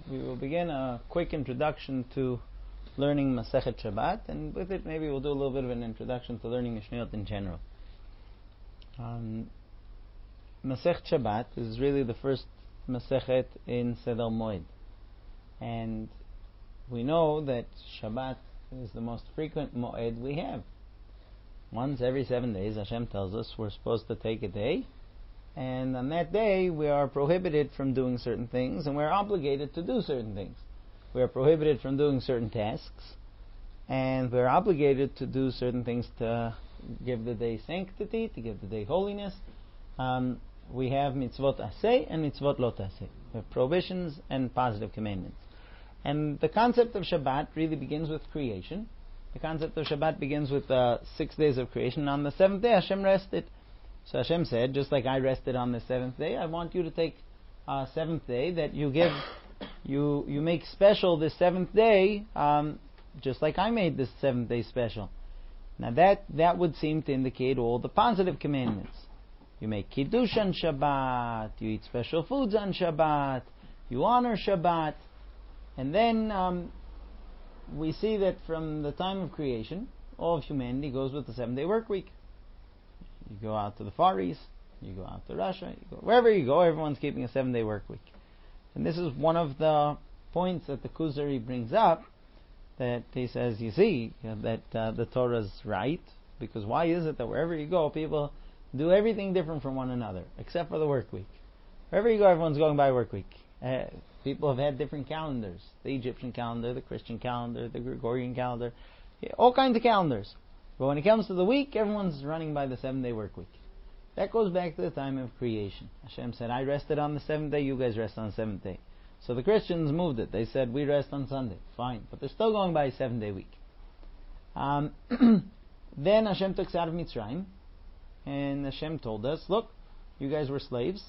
we will begin a quick introduction to learning Masechet Shabbat, and with it maybe we'll do a little bit of an introduction to learning Mishnayot in general. Masechet Shabbat is really the first Masechet in Seder Moed, and we know that Shabbat is the most frequent Moed we have. Once every 7 days, Hashem tells us we're supposed to take a day, and on that day we are prohibited from doing certain things, and we're obligated to do certain things. We are prohibited from doing certain tasks, and we're obligated to do certain things to give the day sanctity, to give the day holiness. We have mitzvot aseh and mitzvot lo taseh. We have prohibitions and positive commandments. And the concept of Shabbat really begins with creation. The concept of Shabbat begins with 6 days of creation. On the 7th day, Hashem rested. So Hashem said, just like I rested on the 7th day, I want you to take 7th day that you give, you make special this 7th day, just like I made this 7th day special. Now that would seem to indicate all the positive commandments. You make kiddush on Shabbat, you eat special foods on Shabbat, you honor Shabbat, and then we see that from the time of creation, all of humanity goes with the 7-day work week. You go out to the Far East, you go out to Russia, you go wherever you go, everyone's keeping a 7-day work week. And this is one of the points that the Kuzari brings up, that he says, you see, that the Torah is right, because why is it that wherever you go, people do everything different from one another, except for the work week? Wherever you go, everyone's going by work week. People have had different calendars, the Egyptian calendar, the Christian calendar, the Gregorian calendar, all kinds of calendars. But when it comes to the week, everyone's running by the 7-day work week. That goes back to the time of creation. Hashem said, I rested on the 7th day, you guys rest on the 7th day. So the Christians moved it. They said, we rest on Sunday. Fine. But they're still going by a 7-day week. Then Hashem took us out of Mitzrayim, and Hashem told us, look, you guys were slaves,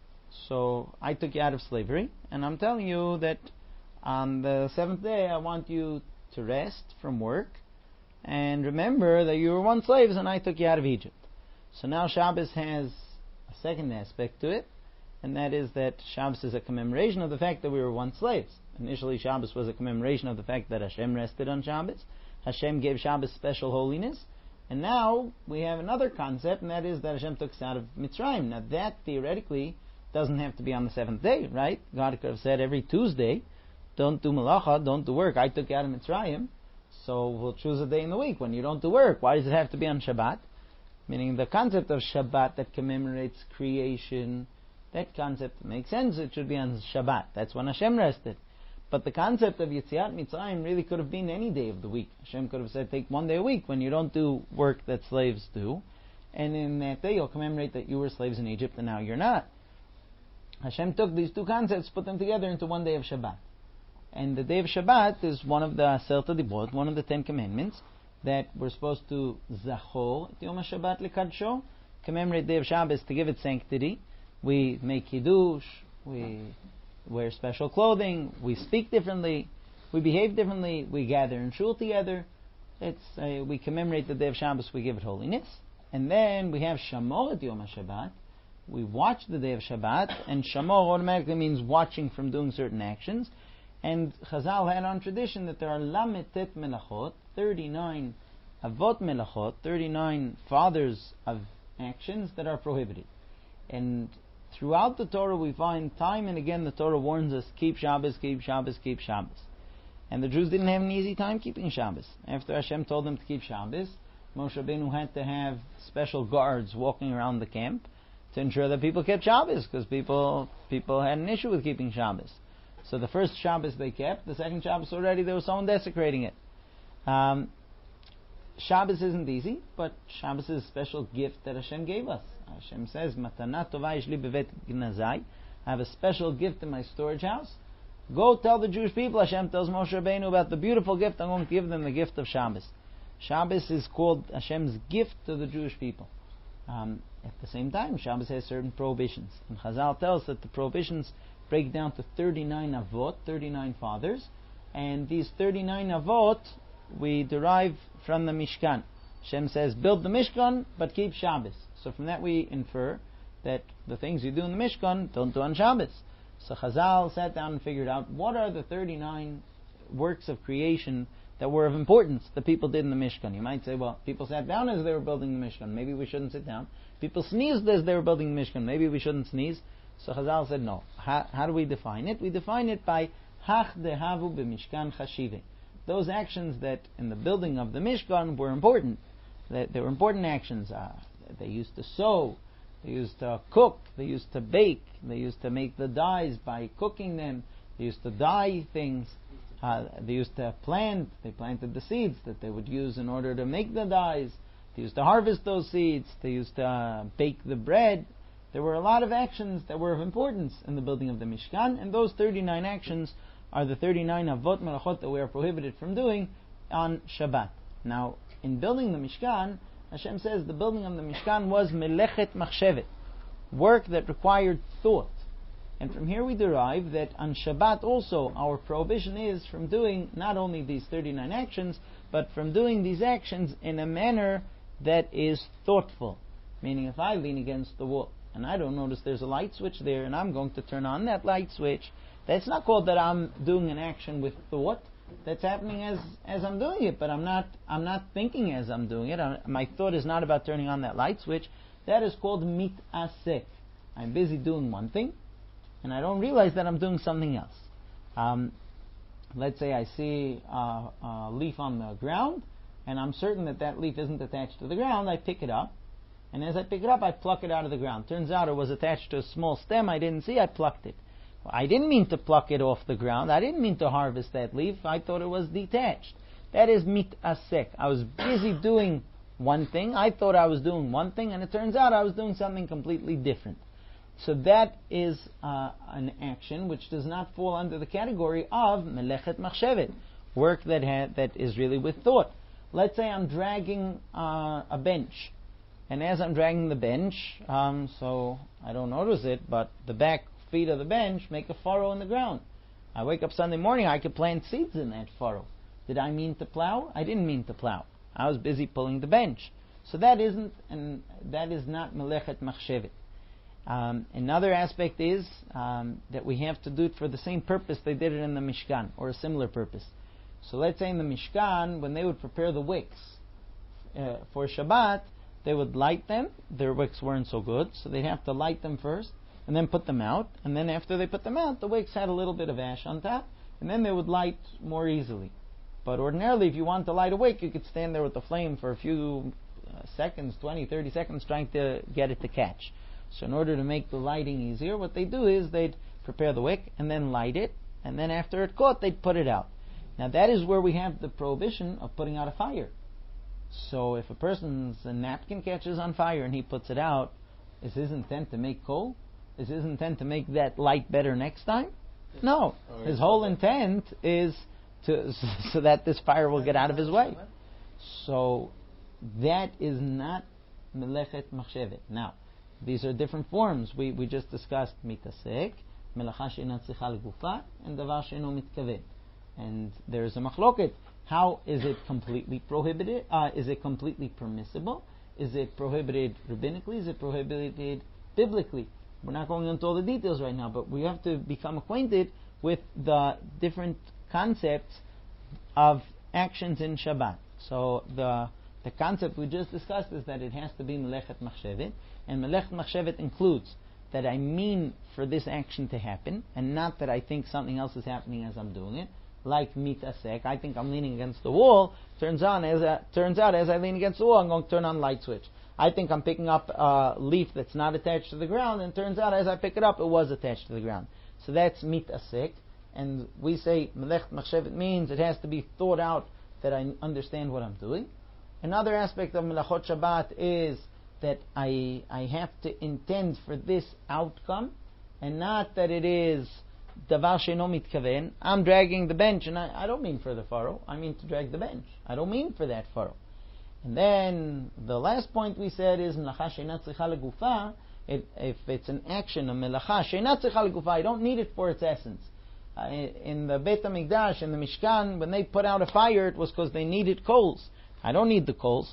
so I took you out of slavery, and I'm telling you that on the 7th day I want you to rest from work, and remember that you were once slaves and I took you out of Egypt. So now Shabbos has a second aspect to it, and that is that Shabbos is a commemoration of the fact that we were once slaves. Initially Shabbos was a commemoration of the fact that Hashem rested on Shabbos. Hashem gave Shabbos special holiness, and now we have another concept, and that is that Hashem took us out of Mitzrayim. Now that theoretically doesn't have to be on the 7th day, right? God could have said every Tuesday, don't do malacha, don't do work. I took you out of Mitzrayim, so we'll choose a day in the week when you don't do work. Why does it have to be on Shabbat? Meaning the concept of Shabbat that commemorates creation, that concept makes sense. It should be on Shabbat. That's when Hashem rested. But the concept of Yetziat Mitzrayim really could have been any day of the week. Hashem could have said, take 1 day a week when you don't do work that slaves do, and in that day you'll commemorate that you were slaves in Egypt and now you're not. Hashem took these two concepts, put them together into 1 day of Shabbat. And the day of Shabbat is one of the Aserta Dibot, one of the 10 commandments, that we're supposed to Zachor Yom HaShabbat Lekadsho, commemorate the day of Shabbos to give it sanctity. We make Kiddush, we wear special clothing, we speak differently, we behave differently, we gather in shul together. We commemorate the day of Shabbos, we give it holiness. And then we have Shamor Yom HaShabbat. We watch the day of Shabbat, and Shamor automatically means watching from doing certain actions. And Chazal had on tradition that there are Lametet Melachot, 39 Avot Melachot, 39 fathers of actions that are prohibited. And throughout the Torah we find time and again the Torah warns us, keep Shabbos, keep Shabbos, keep Shabbos. And the Jews didn't have an easy time keeping Shabbos. After Hashem told them to keep Shabbos, Moshe Rabbeinu had to have special guards walking around the camp to ensure that people kept Shabbos, because people had an issue with keeping Shabbos. So the first Shabbos they kept, the second Shabbos already there was someone desecrating it. Shabbos isn't easy, but Shabbos is a special gift that Hashem gave us. Hashem says, Matana tova yesh li bevet gnazai. I have a special gift in my storage house. Go tell the Jewish people, Hashem tells Moshe Rabbeinu, about the beautiful gift I'm going to give them, the gift of Shabbos. Shabbos is called Hashem's gift to the Jewish people. At the same time, Shabbos has certain prohibitions. And Chazal tells us that the prohibitions break down to 39 avot, 39 fathers, and these 39 avot we derive from the Mishkan. Hashem says, build the Mishkan, but keep Shabbos. So from that we infer that the things you do in the Mishkan don't do on Shabbos. So Chazal sat down and figured out what are the 39 works of creation that were of importance that people did in the Mishkan. You might say, well, people sat down as they were building the Mishkan. Maybe we shouldn't sit down. People sneezed as they were building the Mishkan. Maybe we shouldn't sneeze. So Chazal said, no. How do we define it? We define it by Hach dehavu b'mishkan chashive. Those actions that in the building of the Mishkan were important. They were important actions. They used to sew. They used to cook. They used to bake. They used to make the dyes by cooking them. They used to dye things. They used to plant. They planted the seeds that they would use in order to make the dyes. They used to harvest those seeds. They used to bake the bread. There were a lot of actions that were of importance in the building of the Mishkan, and those 39 actions are the 39 avot melachot that we are prohibited from doing on Shabbat. Now, in building the Mishkan, Hashem says the building of the Mishkan was melechet machshevet, work that required thought. And from here we derive that on Shabbat also our prohibition is from doing not only these 39 actions, but from doing these actions in a manner that is thoughtful. Meaning if I lean against the wall and I don't notice there's a light switch there and I'm going to turn on that light switch, that's not called that I'm doing an action with thought. That's happening as I'm doing it, but I'm not thinking as I'm doing it. My thought is not about turning on that light switch. That is called mitasek. I'm busy doing one thing, and I don't realize that I'm doing something else. Let's say I see a leaf on the ground, and I'm certain that leaf isn't attached to the ground. I pick it up, and as I pick it up, I pluck it out of the ground. Turns out it was attached to a small stem I didn't see. I plucked it. I didn't mean to pluck it off the ground. I didn't mean to harvest that leaf. I thought it was detached. That is mitasek. I was busy doing one thing. I thought I was doing one thing, and it turns out I was doing something completely different. So that is an action which does not fall under the category of melechet machshevet, work that is really with thought. Let's say I'm dragging a bench, and as I'm dragging the bench, so I don't notice it, but the back feet of the bench make a furrow in the ground. I wake up Sunday morning, I could plant seeds in that furrow. Did I mean to plow? I didn't mean to plow. I was busy pulling the bench. So that is not melechet machshevet. Another aspect is that we have to do it for the same purpose they did it in the Mishkan, or a similar purpose. So let's say in the Mishkan, when they would prepare the wicks for Shabbat, they would light them. Their wicks weren't so good, so they'd have to light them first, and then put them out. And then after they put them out, the wicks had a little bit of ash on top, and then they would light more easily. But ordinarily, if you want to light a wick, you could stand there with the flame for a few seconds, 20, 30 seconds, trying to get it to catch. So in order to make the lighting easier, what they do is they'd prepare the wick and then light it, and then after it caught, they'd put it out. Now that is where we have the prohibition of putting out a fire. So if a person's napkin catches on fire and he puts it out, is his intent to make coal? Is his intent to make that light better next time? No. His whole intent is so that this fire will get out of his way. So that is not melechet machshevet. Now, these are different forms. We just discussed mitasek, melacha she'ena tzricha legufa, and davar she'eno mitkaven. And there is a machloket. How is it completely prohibited? Is it completely permissible? Is it prohibited rabbinically? Is it prohibited biblically? We're not going into all the details right now, but we have to become acquainted with the different concepts of actions in Shabbat. So the concept we just discussed is that it has to be melechet machshevet, and melechet machshevet includes that I mean for this action to happen, and not that I think something else is happening as I'm doing it. Like mitasek, I think I'm leaning against the wall. Turns out, as I lean against the wall, I'm going to turn on the light switch. I think I'm picking up a leaf that's not attached to the ground, and turns out as I pick it up, it was attached to the ground. So that's mitasek, and we say melechet machshevet means it has to be thought out that I understand what I'm doing. Another aspect of melachot Shabbat is that I have to intend for this outcome, and not that it is davar she'eno mitkaven. I'm dragging the bench, and I don't mean for the furrow. I mean to drag the bench. I don't mean for that furrow. And then the last point we said is melacha she'ena tzricha legufa. If it's an action, a melacha she'ena tzricha legufa, I don't need it for its essence. In the Beit HaMikdash, in the Mishkan, when they put out a fire, it was because they needed coals. I don't need the coals.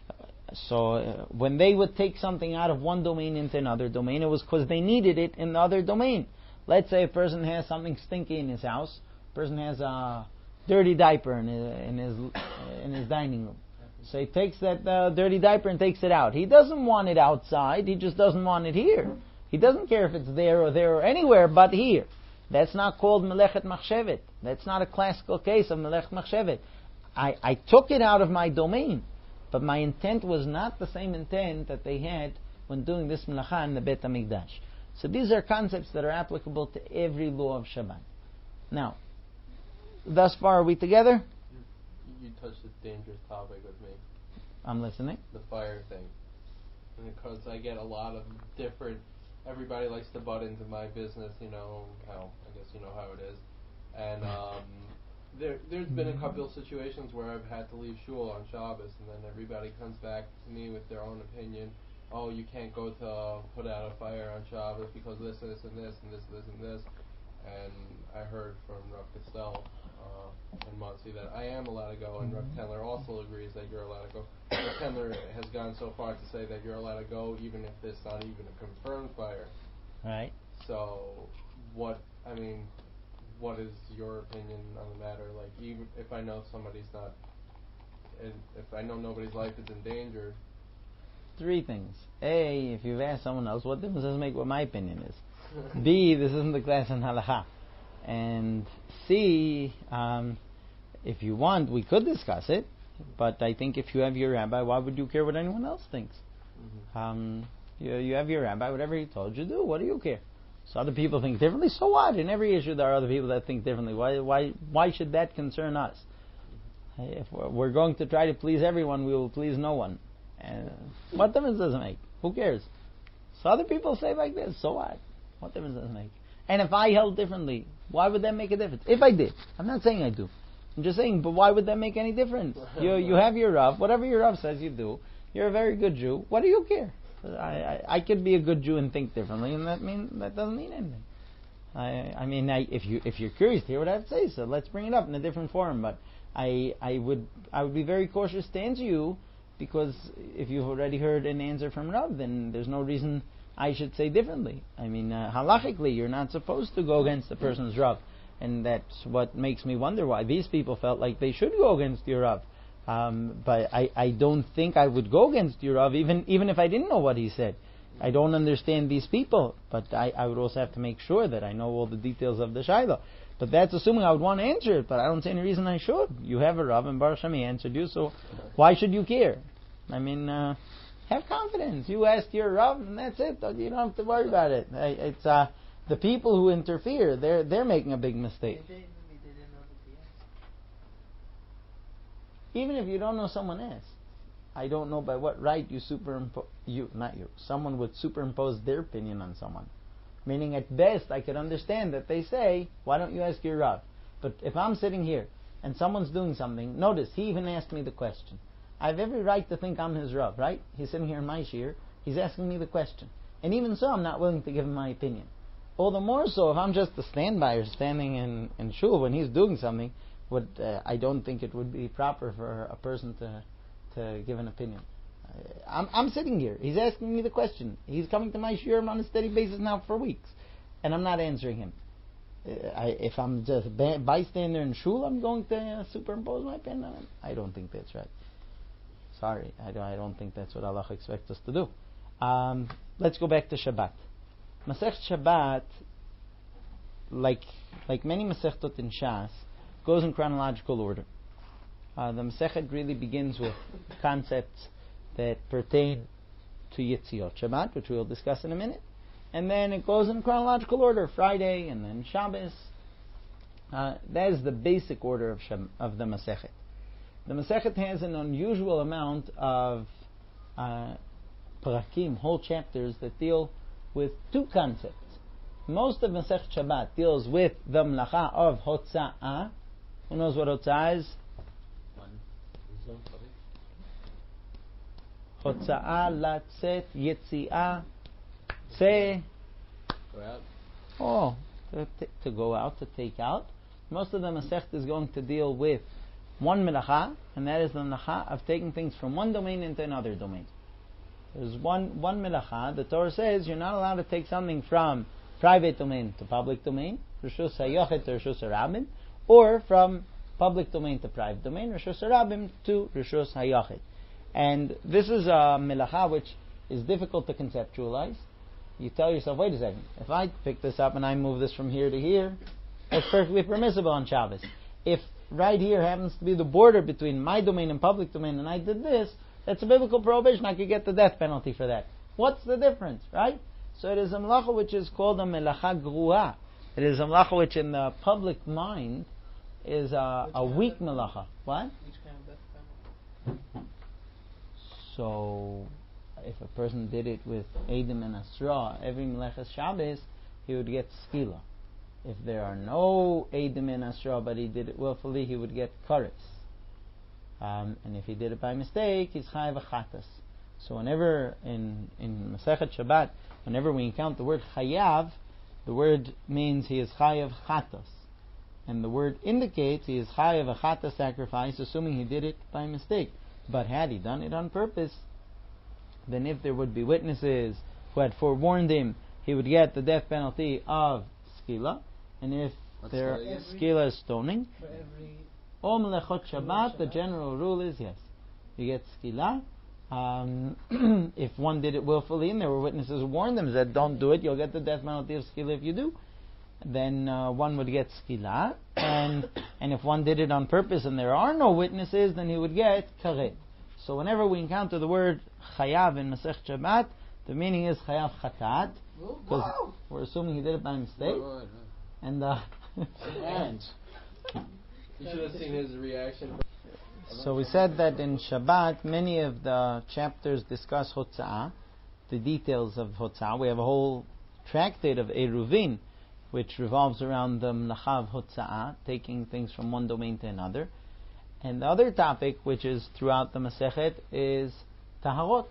So when they would take something out of one domain into another domain, it was because they needed it in the other domain. Let's say a person has something stinky in his house. A person has a dirty diaper in his dining room. So he takes that dirty diaper and takes it out. He doesn't want it outside. He just doesn't want it here. He doesn't care if it's there or anywhere but here. That's not called melechet machshevet. That's not a classical case of melechet machshevet. I took it out of my domain, but my intent was not the same intent that they had when doing this melacha in the Beit HaMikdash. So these are concepts that are applicable to every law of Shabbat. Now, thus far are we together? You touched a dangerous topic with me. I'm listening. The fire thing. And because I get a lot of different... Everybody likes to butt into my business, I guess you know how it is. And there's been a couple of situations where I've had to leave shul on Shabbos, and then everybody comes back to me with their own opinion. Oh, you can't go to put out a fire on Shabbos because this and this and this and this and this and this. And I heard from Rav Castell in Monsey that I am allowed to go, and Rav Tendler also agrees that you're allowed to go. Rav Tendler has gone so far to say that you're allowed to go even if there's not even a confirmed fire. Right. So, what is your opinion on the matter? Like, even if I know somebody's not, and if I know nobody's life is in danger. Three things. A, if you've asked someone else, what difference does it make what my opinion is? B, this isn't the class in halakha. And C, if you want, we could discuss it, but I think if you have your rabbi, why would you care what anyone else thinks? Mm-hmm. You have your rabbi, whatever he told you, do. What do you care? So other people think differently, so what? In every issue there are other people that think differently. Why should that concern us? If we're going to try to please everyone, we will please no one. And what difference does it make? Who cares? So other people say like this, so what? What difference does it make? And if I held differently, why would that make a difference? If I did. I'm not saying I do. I'm just saying, but why would that make any difference? You have your Rav. Whatever your Rav says you do. You're a very good Jew. What do you care? I could be a good Jew and think differently, and that doesn't mean anything. If you're curious to hear what I have to say, so let's bring it up in a different forum. But I would be very cautious to answer you, because if you've already heard an answer from Rav, then there's no reason I should say differently. Halachically, you're not supposed to go against the person's Rav. And that's what makes me wonder why these people felt like they should go against your Rav. But I don't think I would go against your Rav, even if I didn't know what he said. I don't understand these people, but I would also have to make sure that I know all the details of the Shiloh. But that's assuming I would want to answer it, but I don't see any reason I should. You have a Rav, and Baruch Hashem answered you, so why should you care? Have confidence. You asked your Rav, and that's it. You don't have to worry about it. It's the people who interfere. They're making a big mistake. Even if you don't know, someone else. I don't know by what right someone would superimpose their opinion on someone. Meaning, at best, I could understand that they say, why don't you ask your Rav? But if I'm sitting here and someone's doing something, notice, he even asked me the question. I have every right to think I'm his Rav, right? He's sitting here in my shir, he's asking me the question. And even so, I'm not willing to give him my opinion. All the more so if I'm just a standby or standing in shul when he's doing something, I don't think it would be proper for a person to give an opinion. I'm sitting here. He's asking me the question. He's coming to my shiurim on a steady basis now for weeks, and I'm not answering him. If I'm just a bystander in shul, I'm going to superimpose my opinion on him. I don't think that's right. Sorry, I don't think that's what Allah expects us to do. Let's go back to Shabbat. Masech Shabbat, like many Masechtot in Shas, goes in chronological order. The Masechet really begins with concepts that pertain to Yetziot Shabbat, which we'll discuss in a minute, and then it goes in chronological order: Friday, and then Shabbos. That is the basic order of the Masechet. The Masechet has an unusual amount of parakim, whole chapters that deal with two concepts. Most of Masechet Shabbat deals with the melacha of Hotza'ah. Who knows what Hotza'ah is? Hotza'ah, latzet, yetzi'ah, to go out, to take out. Most of the Masechet is going to deal with one melacha, and that is the melacha of taking things from one domain into another domain. There's one melacha. The Torah says you're not allowed to take something from private domain to public domain, Rishus HaYochid to Rishus HaRabim, or from public domain to private domain, Rishus HaRabim to Rishus HaYochid. And this is a melacha which is difficult to conceptualize. You tell yourself, wait a second, if I pick this up and I move this from here to here, that's perfectly permissible on Shabbos. If right here happens to be the border between my domain and public domain and I did this, that's a biblical prohibition. I could get the death penalty for that. What's the difference, right? So it is a melacha which is called a melacha grua. It is a melacha which in the public mind is a weak melacha. What? Which kind of death penalty? So, if a person did it with Eidim and Asra, every Meleches Shabbos, he would get skila. If there are no Eidim and Asra, but he did it willfully, he would get kares. And if he did it by mistake, he's chayav achatas. So whenever in Masechet Shabbat, whenever we encounter the word chayav, the word means he is chayav chatas. And the word indicates he is chayav achatas sacrifice, assuming he did it by mistake. But had he done it on purpose, then if there would be witnesses who had forewarned him, he would get the death penalty of skila. And if there skila is stoning, all melechot Shabbat, the general rule is yes, you get skila. If one did it willfully and there were witnesses who warned them that don't do it, you'll get the death penalty of skila if you do. Then one would get skila, and if one did it on purpose and there are no witnesses, then he would get karet. So whenever we encounter the word chayav in Masech Shabbat, the meaning is chayav chatat, because we're assuming he did it by mistake. And you should have seen his reaction. So we said that in Shabbat, many of the chapters discuss Hotza'ah, the details of Hotza'ah. We have a whole tractate of Eruvin, which revolves around the melacha of Hotza'ah, taking things from one domain to another. And the other topic, which is throughout the Masechet, is Taharot.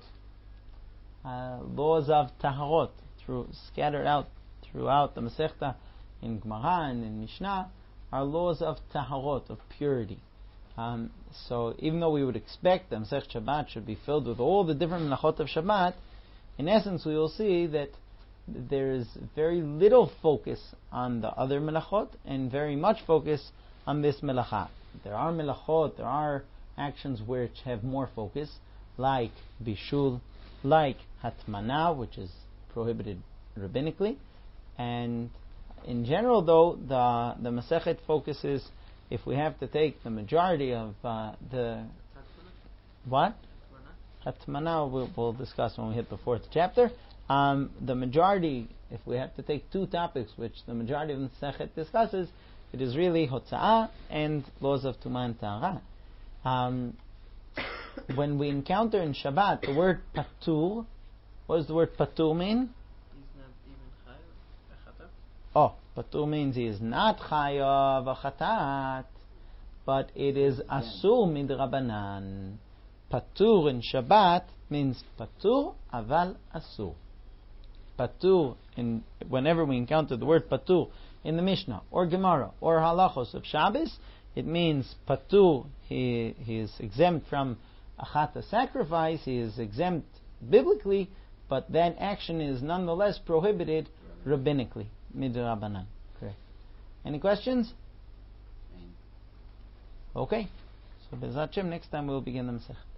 Laws of Taharot, scattered out throughout the Masechta, in Gemara and in Mishnah, are laws of Taharot, of purity. So even though we would expect the Masechet Shabbat should be filled with all the different melachot of Shabbat, in essence we will see that there is very little focus on the other melachot and very much focus on this melacha. There are melachot, there are actions which have more focus, like bishul, like hatmana, which is prohibited rabbinically. And in general, though, the Masechet focuses, if we have to take the majority of the... What? Hatmana we'll discuss when we hit the fourth chapter. The majority, if we have to take two topics which the majority of the Masechet discusses, it is really Hotza'ah and laws of Tumah and Ta'ara. When we encounter in Shabbat the word patur, what does the word patur mean? He's not even chayav achatat. Oh, patur means he is not chayav achatat, but it is asur midrabanan. Patur in Shabbat means patur aval asur. Patur, whenever we encounter the word patur in the Mishnah or Gemara or Halachos of Shabbos, it means patur, he is exempt from achata sacrifice, he is exempt biblically, but that action is nonetheless prohibited rabbinically, midrabanan. Correct. Any questions? Okay. So Bezat Hashem, next time we'll begin the Masechet.